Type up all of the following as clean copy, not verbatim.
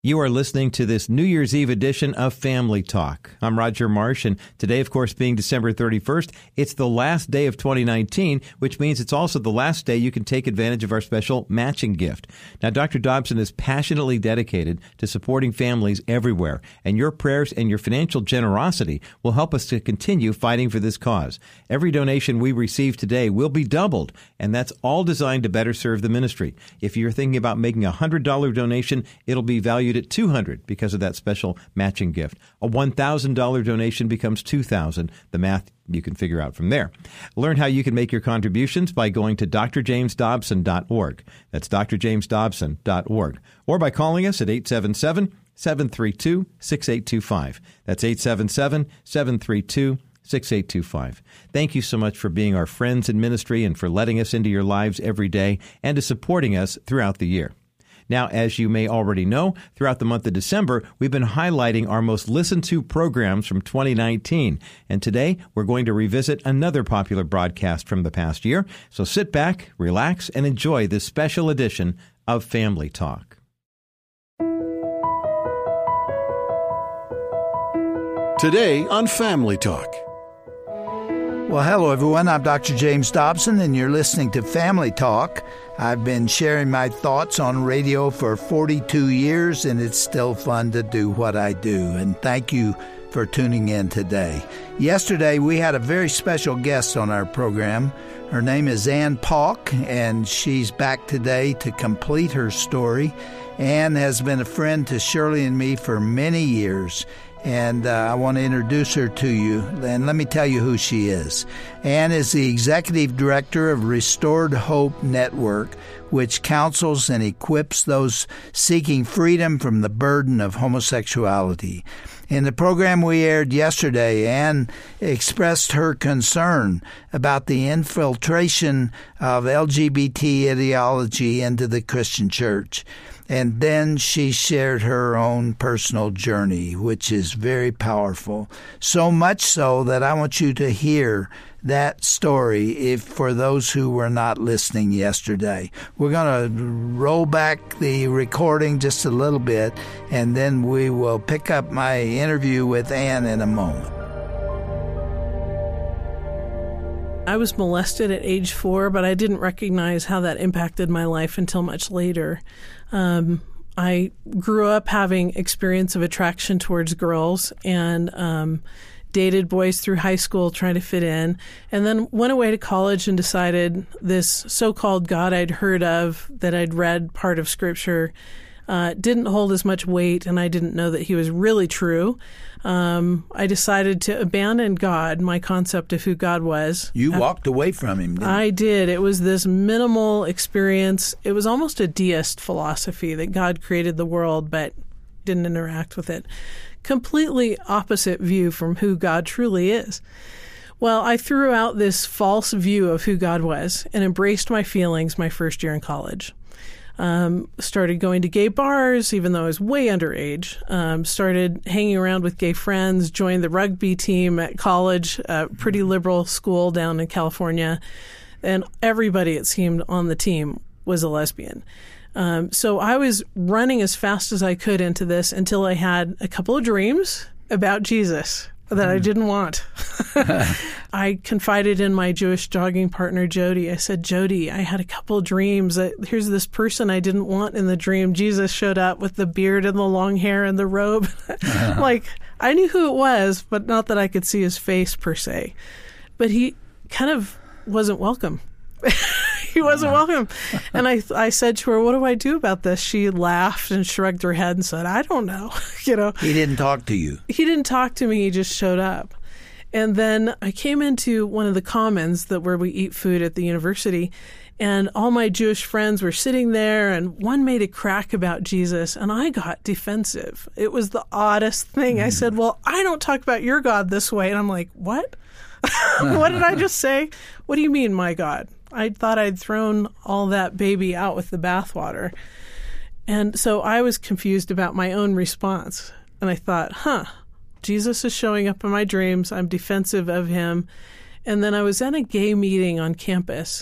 You are listening to this New Year's Eve edition of Family Talk. I'm Roger Marsh, and today, of course, being December 31st, it's the last day of 2019, which means it's also the last day you can take advantage of our special matching gift. Now, Dr. Dobson is passionately dedicated to supporting families everywhere, and your prayers and your financial generosity will help us to continue fighting for this cause. Every donation we receive today will be doubled, and that's all designed to better serve the ministry. If you're thinking about making a $100 donation, it'll be valued at $200 because of that special matching gift. A $1,000 donation becomes $2,000. The math you can figure out from there. Learn how you can make your contributions by going to drjamesdobson.org. That's drjamesdobson.org. Or by calling us at 877-732-6825. That's 877-732-6825. Thank you so much for being our friends in ministry and for letting us into your lives every day and to supporting us throughout the year. Now, as you may already know, throughout the month of December, we've been highlighting our most listened to programs from 2019. And today, we're going to revisit another popular broadcast from the past year. So sit back, relax, and enjoy this special edition of Family Talk. Today on Family Talk. Well, hello, everyone. I'm Dr. James Dobson, and you're listening to Family Talk. I've been sharing my thoughts on radio for 42 years, and it's still fun to do what I do. And thank you for tuning in today. Yesterday, we had a very special guest on our program. Her name is Ann Paulk, and she's back today to complete her story. Ann has been a friend to Shirley and me for many years. And I want to introduce her to you, and let me tell you who she is. Ann is the Executive Director of Restored Hope Network, which counsels and equips those seeking freedom from the burden of homosexuality. In the program we aired yesterday, Ann expressed her concern about the infiltration of LGBT ideology into the Christian church. And then she shared her own personal journey, which is very powerful. So much so that I want you to hear that story for those who were not listening yesterday. We're going to roll back the recording just a little bit, and then we will pick up my interview with Ann in a moment. I was molested at age 4, but I didn't recognize how that impacted my life until much later. I grew up having experience of attraction towards girls and dated boys through high school trying to fit in, and then went away to college and decided this so-called God I'd heard of, that I'd read part of Scripture, didn't hold as much weight, and I didn't know that he was really true. I decided to abandon God, my concept of who God was. You walked away from him, didn't you? I did. It was this minimal experience. It was almost a deist philosophy that God created the world but didn't interact with it. Completely opposite view from who God truly is. Well, I threw out this false view of who God was and embraced my feelings my first year in college. Started going to gay bars, even though I was way underage. Started hanging around with gay friends, joined the rugby team at college, a pretty liberal school down in California. And everybody, it seemed, on the team was a lesbian. So I was running as fast as I could into this until I had a couple of dreams about Jesus that I didn't want. I confided in my Jewish jogging partner, Jody. I said, Jody, I had a couple of dreams. Here's this person I didn't want in the dream. Jesus showed up with the beard and the long hair and the robe. Like, I knew who it was, but not that I could see his face per se. But he kind of wasn't welcome. He wasn't welcome. And I said to her, what do I do about this? She laughed and shrugged her head and said, I don't know. He didn't talk to you. He didn't talk to me. He just showed up. And then I came into one of the commons where we eat food at the university, and all my Jewish friends were sitting there, and one made a crack about Jesus, and I got defensive. It was the oddest thing. I said, well, I don't talk about your God this way. And I'm like, what? What did I just say? What do you mean, my God? I thought I'd thrown all that baby out with the bathwater. And so I was confused about my own response. And I thought, Jesus is showing up in my dreams. I'm defensive of him. And then I was at a gay meeting on campus,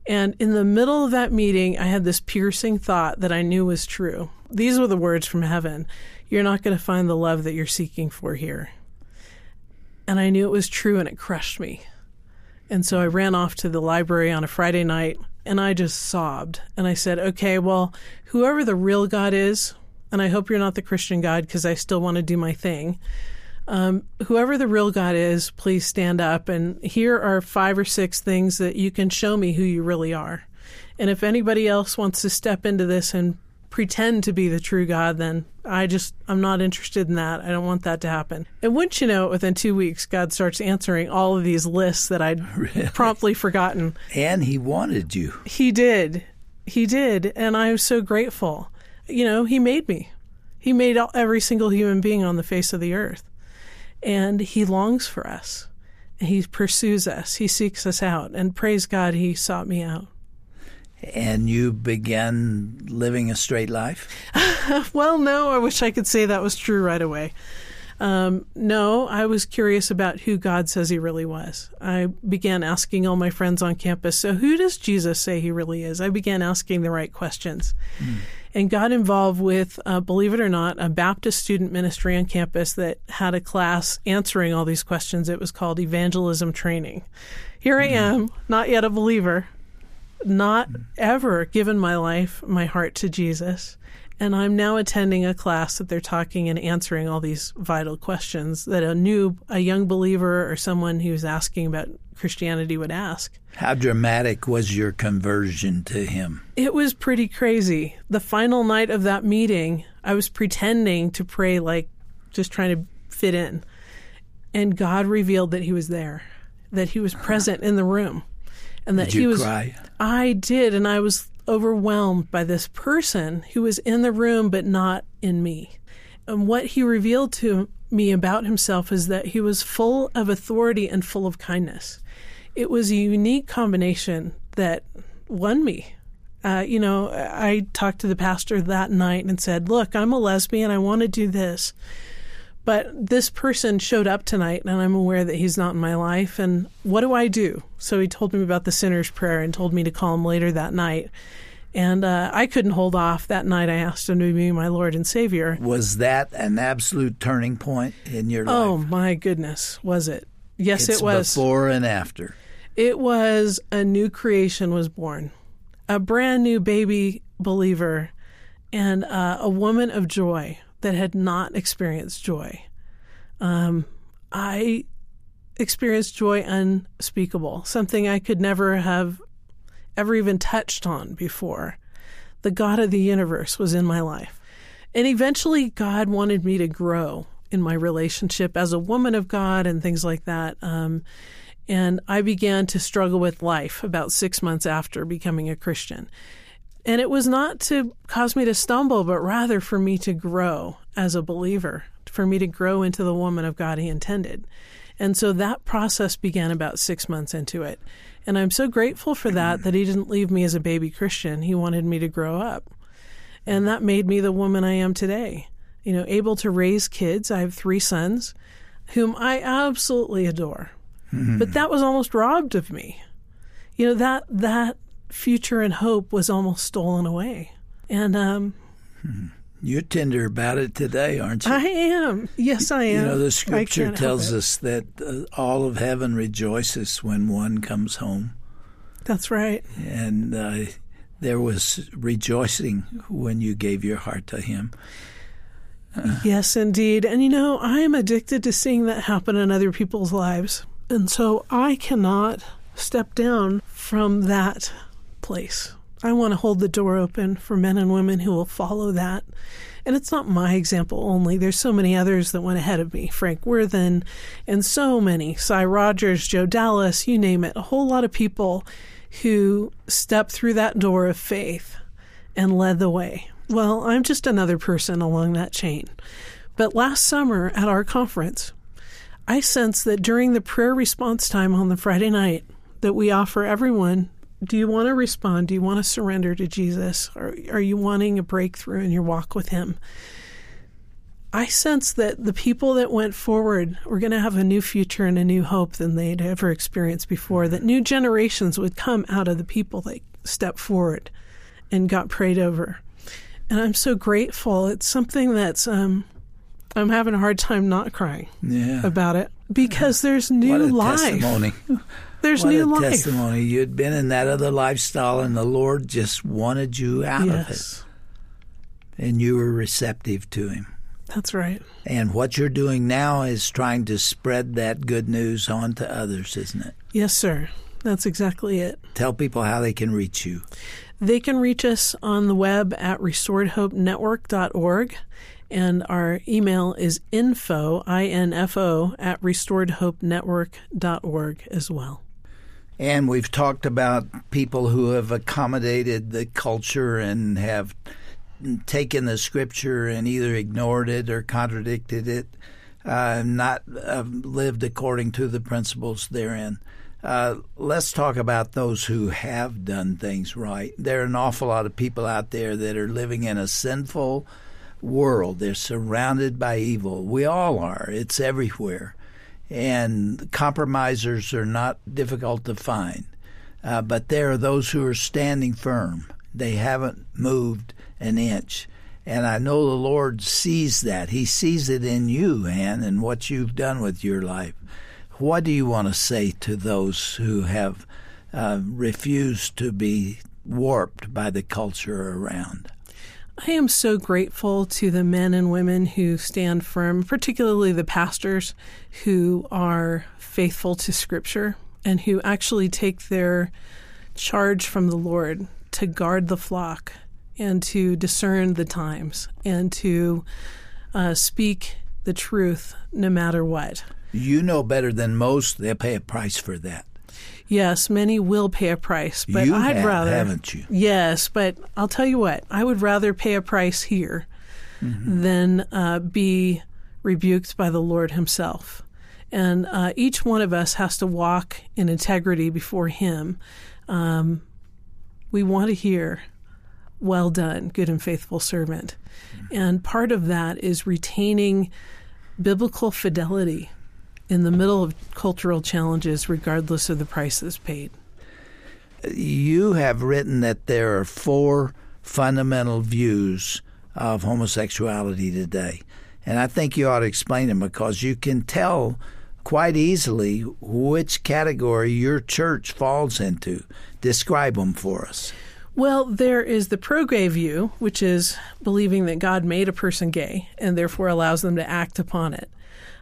And in the middle of that meeting, I had this piercing thought that I knew was true. These were the words from heaven. You're not going to find the love that you're seeking for here. And I knew it was true, and it crushed me. And so I ran off to the library on a Friday night, and I just sobbed. And I said, okay, well, whoever the real God is, and I hope you're not the Christian God because I still want to do my thing. Whoever the real God is, please stand up. And here are 5 or 6 things that you can show me who you really are. And if anybody else wants to step into this and pretend to be the true God, then I'm not interested in that. I don't want that to happen. And wouldn't you know it, within 2 weeks, God starts answering all of these lists that I'd promptly forgotten. And he wanted you. He did. He did. And I was so grateful. He made me. He made every single human being on the face of the earth. And he longs for us. He pursues us. He seeks us out. And praise God, he sought me out. And you began living a straight life? Well, no, I wish I could say that was true right away. No, I was curious about who God says he really was. I began asking all my friends on campus, so who does Jesus say he really is? I began asking the right questions. And got involved with, believe it or not, a Baptist student ministry on campus that had a class answering all these questions. It was called Evangelism Training. Here I am, not yet a believer, not ever given my life, my heart to Jesus. And I'm now attending a class that they're talking and answering all these vital questions that a young believer or someone who's asking about Christianity would ask. How dramatic was your conversion to him? It was pretty crazy. The final night of that meeting, I was pretending to pray, like just trying to fit in. And God revealed that he was there, that he was present in the room. And that did you cry? I did, and I was overwhelmed by this person who was in the room but not in me. And what he revealed to me about himself is that he was full of authority and full of kindness. It was a unique combination that won me. I talked to the pastor that night and said, look, I'm a lesbian. I want to do this. But this person showed up tonight, and I'm aware that he's not in my life. And what do I do? So he told me about the sinner's prayer and told me to call him later that night. And I couldn't hold off. That night I asked him to be my Lord and Savior. Was that an absolute turning point in your life? Oh, my goodness, was it? Yes, it was. Before and after. It was a new creation was born, a brand new baby believer, and a woman of joy that had not experienced joy. I experienced joy unspeakable, something I could never have ever even touched on before. The God of the universe was in my life. And eventually God wanted me to grow in my relationship as a woman of God and things like that. And I began to struggle with life about 6 months after becoming a Christian. And it was not to cause me to stumble, but rather for me to grow as a believer, for me to grow into the woman of God he intended. And so that process began about 6 months into it. And I'm so grateful for that he didn't leave me as a baby Christian. He wanted me to grow up. And that made me the woman I am today, able to raise kids. I have 3 sons whom I absolutely adore. But that was almost robbed of me. That future and hope was almost stolen away. And you're tender about it today, aren't you? I am. Yes, I am. The scripture tells us that all of heaven rejoices when one comes home. That's right. And there was rejoicing when you gave your heart to him. Yes, indeed. And I am addicted to seeing that happen in other people's lives. And so I cannot step down from that place. I want to hold the door open for men and women who will follow that. And it's not my example only. There's so many others that went ahead of me. Frank Worthen and so many. Cy Rogers, Joe Dallas, you name it. A whole lot of people who stepped through that door of faith and led the way. Well, I'm just another person along that chain. But last summer at our conference, I sensed that during the prayer response time on the Friday night that we offer everyone, do you want to respond? Do you want to surrender to Jesus? Or are you wanting a breakthrough in your walk with him? I sense that the people that went forward were going to have a new future and a new hope than they'd ever experienced before, that new generations would come out of the people that stepped forward and got prayed over. And I'm so grateful. It's something that's, I'm having a hard time not crying about it, because there's new life. Testimony. There's new life. Testimony. You'd been in that other lifestyle, and the Lord just wanted you out of it. And you were receptive to Him. That's right. And what you're doing now is trying to spread that good news on to others, isn't it? Yes, sir. That's exactly it. Tell people how they can reach you. They can reach us on the web at restoredhopenetwork.org, and our email is info, I-N-F-O, at restoredhopenetwork.org as well. And we've talked about people who have accommodated the culture and have taken the Scripture and either ignored it or contradicted it, not lived according to the principles therein. Let's talk about those who have done things right. There are an awful lot of people out there that are living in a sinful world. They're surrounded by evil. We all are. It's everywhere. And compromisers are not difficult to find. But there are those who are standing firm. They haven't moved an inch. And I know the Lord sees that. He sees it in you, Ann, and what you've done with your life. What do you want to say to those who have refused to be warped by the culture around? I am so grateful to the men and women who stand firm, particularly the pastors who are faithful to Scripture and who actually take their charge from the Lord to guard the flock and to discern the times and to speak the truth no matter what. You know better than most they'll pay a price for that. Yes, many will pay a price, but I'd rather, haven't you? Yes, but I'll tell you what, I would rather pay a price here than be rebuked by the Lord Himself. And each one of us has to walk in integrity before Him. We want to hear, "Well done, good and faithful servant." And part of that is retaining biblical fidelity in the middle of cultural challenges, regardless of the prices paid. You have written that there are 4 fundamental views of homosexuality today. And I think you ought to explain them, because you can tell quite easily which category your church falls into. Describe them for us. Well, there is the pro-gay view, which is believing that God made a person gay and therefore allows them to act upon it.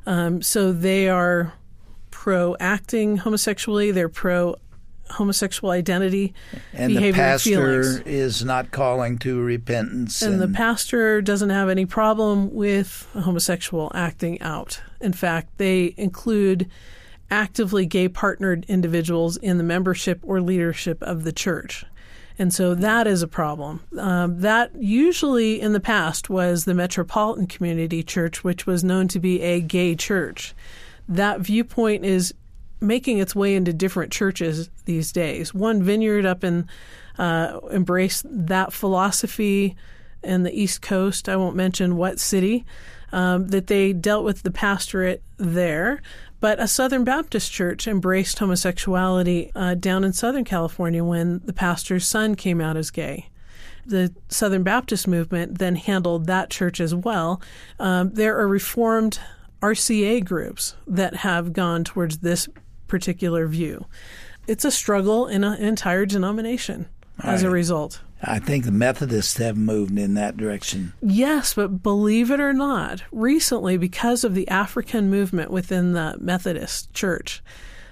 So they are pro-acting homosexually, they're pro-homosexual identity, and behavior, the pastor is not calling to repentance. And the pastor doesn't have any problem with a homosexual acting out. In fact, they include actively gay-partnered individuals in the membership or leadership of the church. And so that is a problem. That usually in the past was the Metropolitan Community Church, which was known to be a gay church. That viewpoint is making its way into different churches these days. One Vineyard up in embraced that philosophy in the East Coast. I won't mention what city, that they dealt with the pastorate there. But a Southern Baptist church embraced homosexuality down in Southern California when the pastor's son came out as gay. The Southern Baptist movement then handled that church as well. There are Reformed RCA groups that have gone towards this particular view. It's a struggle in an entire denomination as a result. I think the Methodists have moved in that direction. Yes, but believe it or not, recently, because of the African movement within the Methodist Church,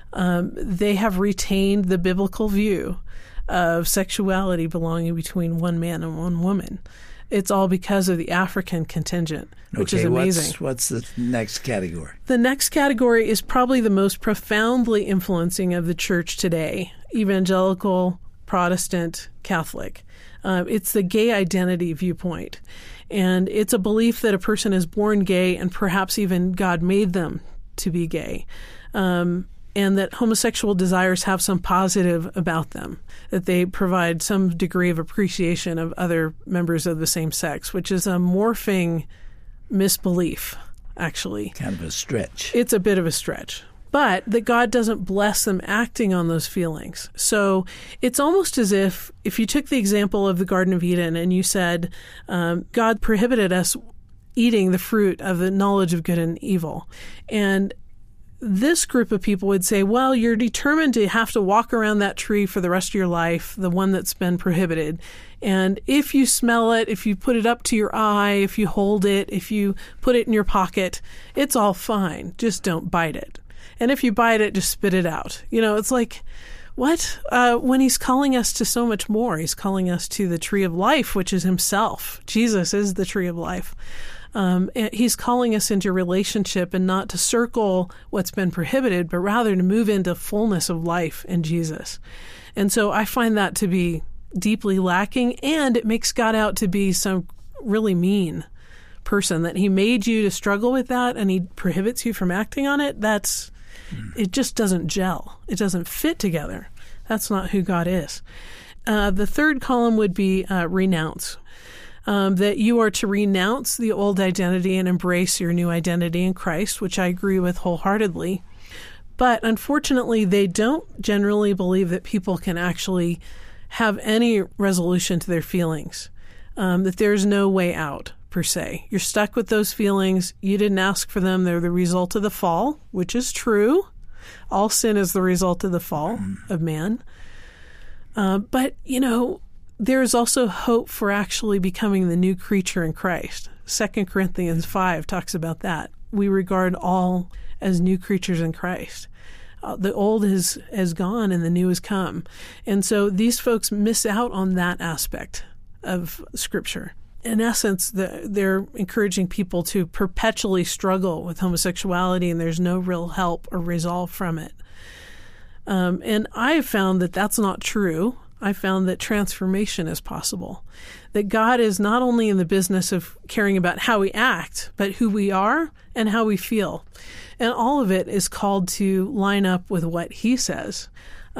they have retained the biblical view of sexuality belonging between one man and one woman. It's all because of the African contingent, which is amazing. What's the next category? The next category is probably the most profoundly influencing of the church today, evangelical, Protestant, Catholic. It's the gay identity viewpoint. And it's a belief that a person is born gay and perhaps even God made them to be gay. And that homosexual desires have some positive about them, that they provide some degree of appreciation of other members of the same sex, which is a morphing misbelief, actually. Kind of a stretch. It's a bit of a stretch. But that God doesn't bless them acting on those feelings. So it's almost as if you took the example of the Garden of Eden and you said, God prohibited us eating the fruit of the knowledge of good and evil. And this group of people would say, well, you're determined to have to walk around that tree for the rest of your life, the one that's been prohibited. And if you smell it, if you put it up to your eye, if you hold it, if you put it in your pocket, it's all fine. Just don't bite it. And if you bite it, just spit it out. It's like, what? When he's calling us to so much more, he's calling us to the tree of life, which is himself. Jesus is the tree of life. He's calling us into relationship and not to circle what's been prohibited, but rather to move into fullness of life in Jesus. And so I find that to be deeply lacking, and it makes God out to be some really mean person, that he made you to struggle with that and he prohibits you from acting on it. It just doesn't gel. It doesn't fit together. That's not who God is. The third column would be renounce. That you are to renounce the old identity and embrace your new identity in Christ, which I agree with wholeheartedly. But unfortunately, they don't generally believe that people can actually have any resolution to their feelings, that there's no way out, per se. You're stuck with those feelings. You didn't ask for them. They're the result of the fall, which is true. All sin is the result of the fall of man. But, there is also hope for actually becoming the new creature in Christ. 2 Corinthians 5 talks about that. We regard all as new creatures in Christ. The old has gone and the new has come. And so these folks miss out on that aspect of Scripture. In essence, they're encouraging people to perpetually struggle with homosexuality, and there's no real help or resolve from it. And I have found that that's not true. I found that transformation is possible, that God is not only in the business of caring about how we act, but who we are and how we feel. And all of it is called to line up with what he says.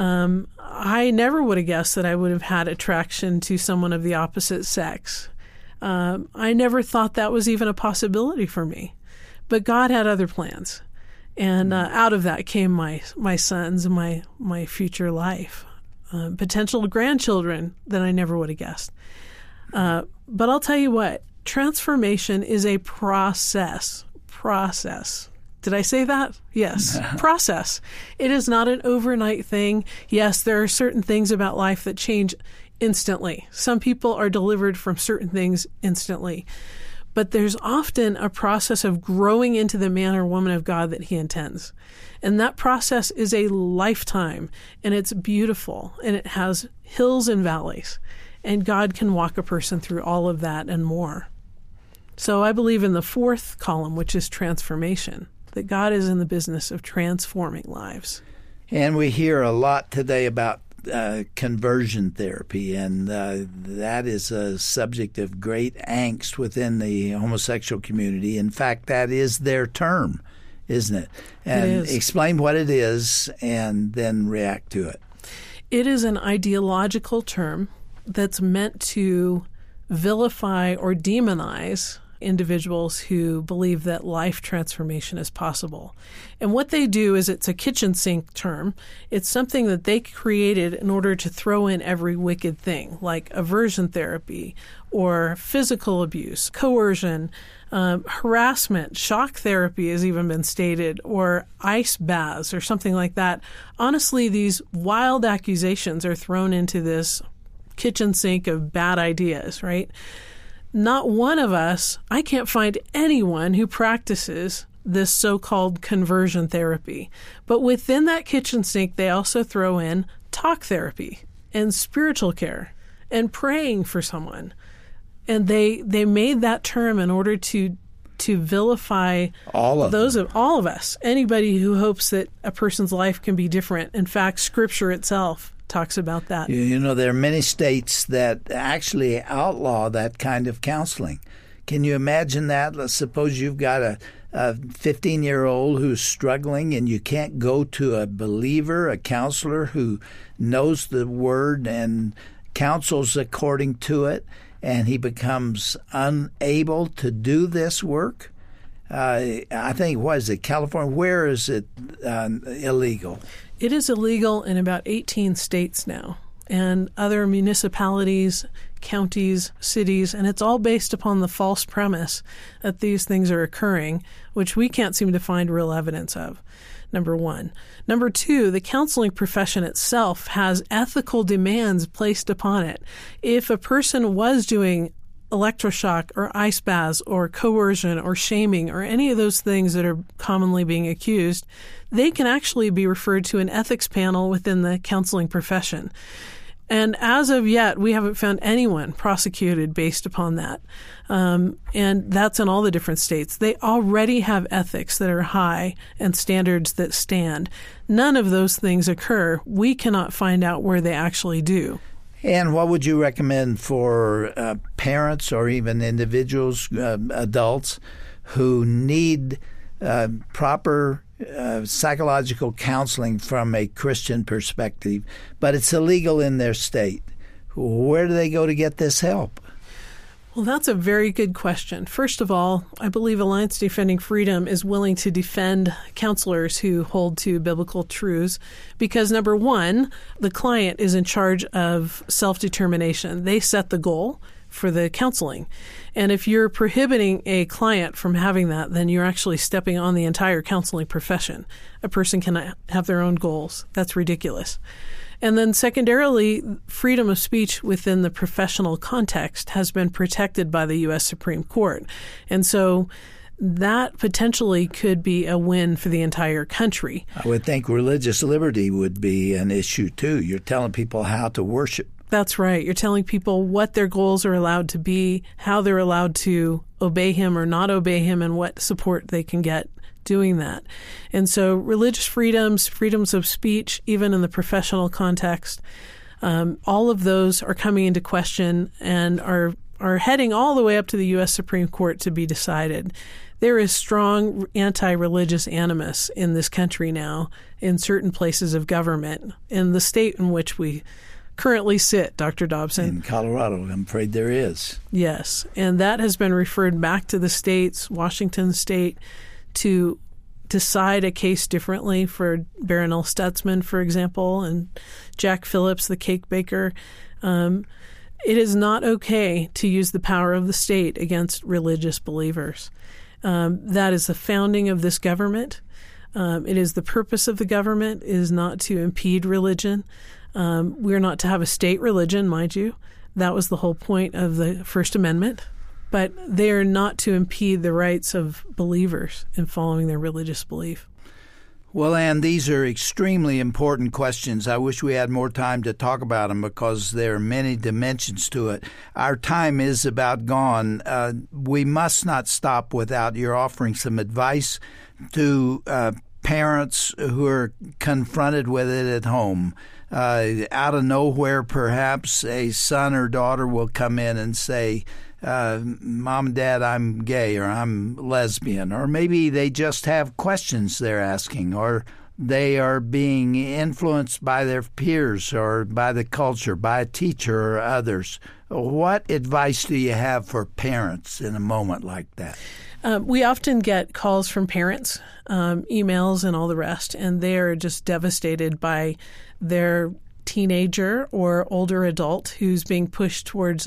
I never would have guessed that I would have had attraction to someone of the opposite sex. I never thought that was even a possibility for me. But God had other plans. And out of that came my sons and my future life. Potential grandchildren that I never would have guessed. But I'll tell you what, transformation is a process. Did I say that? Yes. Process. It is not an overnight thing. Yes, there are certain things about life that change instantly. Some people are delivered from certain things instantly. But there's often a process of growing into the man or woman of God that he intends. And that process is a lifetime, and it's beautiful, and it has hills and valleys. And God can walk a person through all of that and more. So I believe in the fourth column, which is transformation, that God is in the business of transforming lives. And we hear a lot today about conversion therapy, and that is a subject of great angst within the homosexual community. In fact, that is their term, isn't it? And it is. Explain what it is and then react to it. It is an ideological term that's meant to vilify or demonize individuals who believe that life transformation is possible. And what they do is, it's a kitchen sink term. It's something that they created in order to throw in every wicked thing, like aversion therapy or physical abuse, coercion, harassment, shock therapy has even been stated, or ice baths or something like that. Honestly, these wild accusations are thrown into this kitchen sink of bad ideas, right? Not one of us, I can't find anyone who practices this so-called conversion therapy. But within that kitchen sink, they also throw in talk therapy and spiritual care and praying for someone. And they made that term in order to vilify all of us, anybody who hopes that a person's life can be different. In fact, Scripture itself talks about that. You know, there are many states that actually outlaw that kind of counseling. Can you imagine that? Let's suppose you've got a 15-year-old who's struggling and you can't go to a believer, a counselor who knows the Word and counsels according to it, and he becomes unable to do this work? I think, what is it, California? Where is it illegal? It is illegal in about 18 states now, and other municipalities, counties, cities, and it's all based upon the false premise that these things are occurring, which we can't seem to find real evidence of, number one. Number two, the counseling profession itself has ethical demands placed upon it. If a person was doing electroshock or ice baths or coercion or shaming or any of those things that are commonly being accused, they can actually be referred to an ethics panel within the counseling profession. And as of yet, we haven't found anyone prosecuted based upon that. And that's in all the different states. They already have ethics that are high and standards that stand. None of those things occur. We cannot find out where they actually do. And what would you recommend for parents or even individuals, adults, who need proper psychological counseling from a Christian perspective, but it's illegal in their state? Where do they go to get this help? Well, that's a very good question. First of all, I believe Alliance Defending Freedom is willing to defend counselors who hold to biblical truths because, number one, the client is in charge of self-determination. They set the goal for the counseling. And if you're prohibiting a client from having that, then you're actually stepping on the entire counseling profession. A person cannot have their own goals. That's ridiculous. And then secondarily, freedom of speech within the professional context has been protected by the U.S. Supreme Court. And so that potentially could be a win for the entire country. I would think religious liberty would be an issue, too. You're telling people how to worship. That's right. You're telling people what their goals are allowed to be, how they're allowed to obey him or not obey him, and what support they can get doing that. And so religious freedoms, freedoms of speech, even in the professional context, all of those are coming into question and are heading all the way up to the U.S. Supreme Court to be decided. There is strong anti-religious animus in this country now in certain places of government, in the state in which we currently sit, Dr. Dobson. In Colorado, I'm afraid there is. Yes, and that has been referred back to the states, Washington State, to decide a case differently for Barronelle Stutzman, for example, and Jack Phillips, the cake baker. It is not okay to use the power of the state against religious believers. That is the founding of this government. It is the purpose of the government is not to impede religion. We're not to have a state religion, mind you. That was the whole point of the First Amendment. But they are not to impede the rights of believers in following their religious belief. Well, Ann, these are extremely important questions. I wish we had more time to talk about them because there are many dimensions to it. Our time is about gone. We must not stop without your offering some advice to parents who are confronted with it at home. Out of nowhere, perhaps, a son or daughter will come in and say, Mom and Dad, I'm gay or I'm lesbian, or maybe they just have questions they're asking, or they are being influenced by their peers or by the culture, by a teacher or others. What advice do you have for parents in a moment like that? We often get calls from parents, emails and all the rest, and they are just devastated by their teenager or older adult who's being pushed towards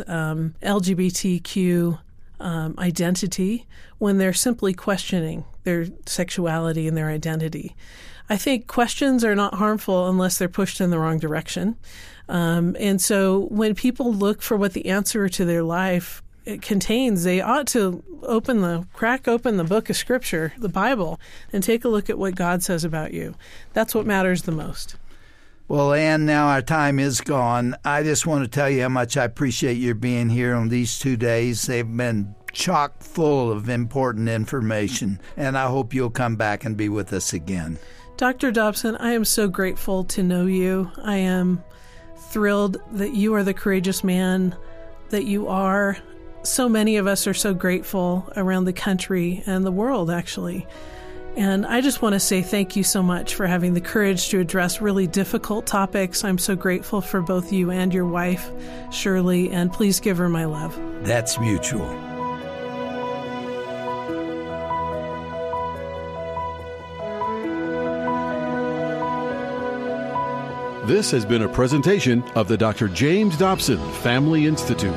LGBTQ identity when they're simply questioning their sexuality and their identity. I think questions are not harmful unless they're pushed in the wrong direction. And so when people look for what the answer to their life it contains, they ought to crack open the book of Scripture, the Bible, and take a look at what God says about you. That's what matters the most. Well, Ann, now our time is gone. I just want to tell you how much I appreciate your being here on these 2 days. They've been chock full of important information, and I hope you'll come back and be with us again. Dr. Dobson, I am so grateful to know you. I am thrilled that you are the courageous man that you are. So many of us are so grateful around the country and the world, actually. And I just want to say thank you so much for having the courage to address really difficult topics. I'm so grateful for both you and your wife, Shirley, and please give her my love. That's mutual. This has been a presentation of the Dr. James Dobson Family Institute.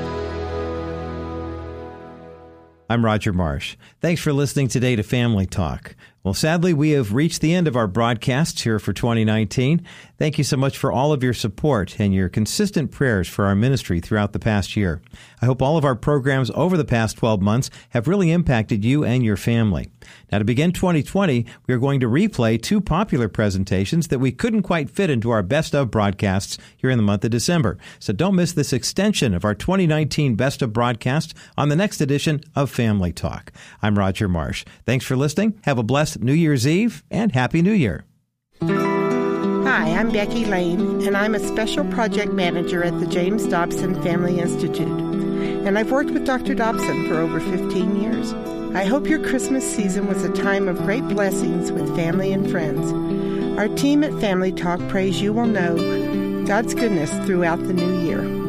I'm Roger Marsh. Thanks for listening today to Family Talk. Well, sadly, we have reached the end of our broadcasts here for 2019. Thank you so much for all of your support and your consistent prayers for our ministry throughout the past year. I hope all of our programs over the past 12 months have really impacted you and your family. Now, to begin 2020, we are going to replay two popular presentations that we couldn't quite fit into our Best of broadcasts here in the month of December. So don't miss this extension of our 2019 Best of broadcast on the next edition of Family Talk. I'm Roger Marsh. Thanks for listening. Have a blessed New Year's Eve and Happy New Year. Hi, I'm Becky Lane, and I'm a special project manager at the James Dobson Family Institute. And I've worked with Dr. Dobson for over 15 years. I hope your Christmas season was a time of great blessings with family and friends. Our team at Family Talk prays you will know God's goodness throughout the new year.